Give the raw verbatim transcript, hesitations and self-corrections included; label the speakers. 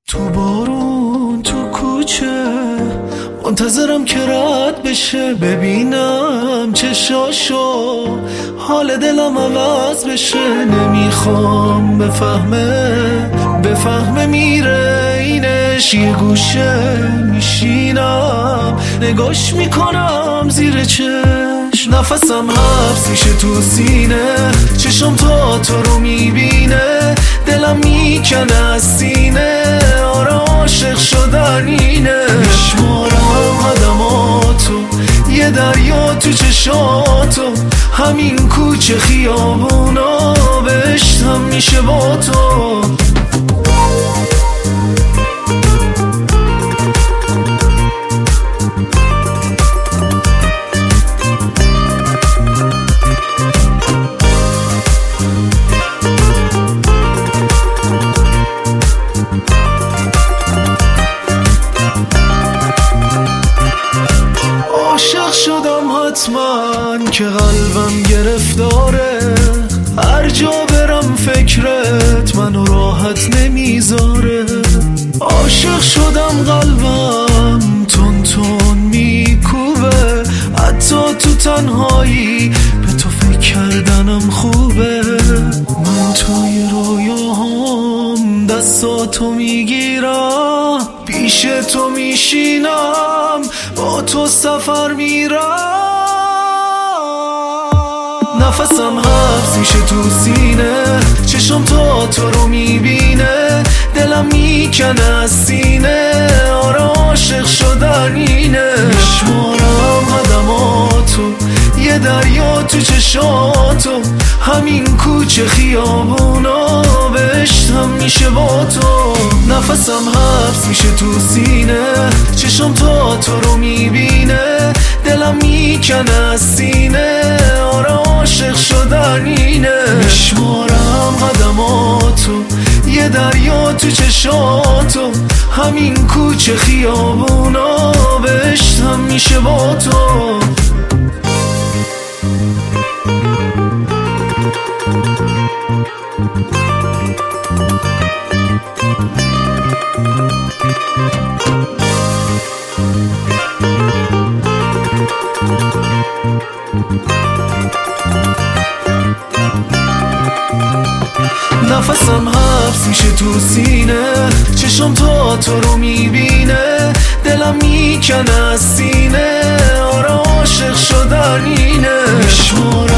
Speaker 1: تو بارون تو کوچه منتظرم که رد بشه، ببینم چشاشو، حال دلم عوض بشه. نمیخوام بفهمه بفهمه میره اینش، یه گوشه میشینم نگاش میکنم زیر چشم. نفسم حبس میشه تو سینه، چشم تا تو رو میبینه، دلم میکنه از سینه. آره عاشق شدن اینه، میشمارم قدماتو، یه دریا تو چشاتو، همین کوچه خیابونا بهشتم میشه با تو. عاشق شدم حتما که قلبم گرفتاره، هر جا برم فکرت منو راحت نمیذاره. عاشق شدم قلبم تون تون میکوبه، حتی تو تنهایی به تو فکر کردنم خوبه. من توی رویاهام دستاتو میگیرم، پیش تو میشینم، با تو سفر میرم. نفسم حبس میشه تو سینه، چشم تا تو رو میبینه، دلم میکنه از سینه. آره عاشق شدن اینه، میشمارم قدماتو، یه دریا تو چشاتو، همین کوچه خیابونا بهشتم میشه با تو. نفسم حبس میشه تو سینه، چشم تا تو رو میبینه، دلم میکنه از سینه. آره عاشق شدن اینه، میشمارم قدماتو، یه دریا تو چشاتو، همین کوچه خیابونا بهشتم میشه با تو. نفسم حبس میشه تو سینه، چشم تا تو رو میبینه، دلم میکنه از سینه. آره عاشق شدن اینه، میشمارم